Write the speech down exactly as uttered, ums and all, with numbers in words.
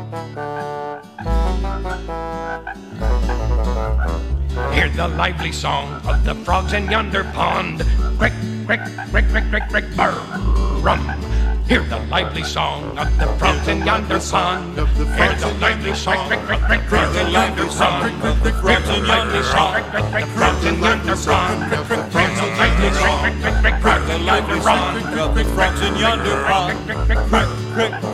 Hear the lively song of the frogs in yonder pond. Crick, crick, crick, crick, crick, crick, burr, rum. Hear the lively song of the frogs in yonder pond. Hear the lively song, crick, crick, crick, frogs in yonder pond. Hear the lively song, crick, crick, crick, frogs in yonder pond. Hear the lively song, crick, crick, crick, frogs in yonder pond. Frogs in yonder pond. Crick, crick, crick, crick, crick.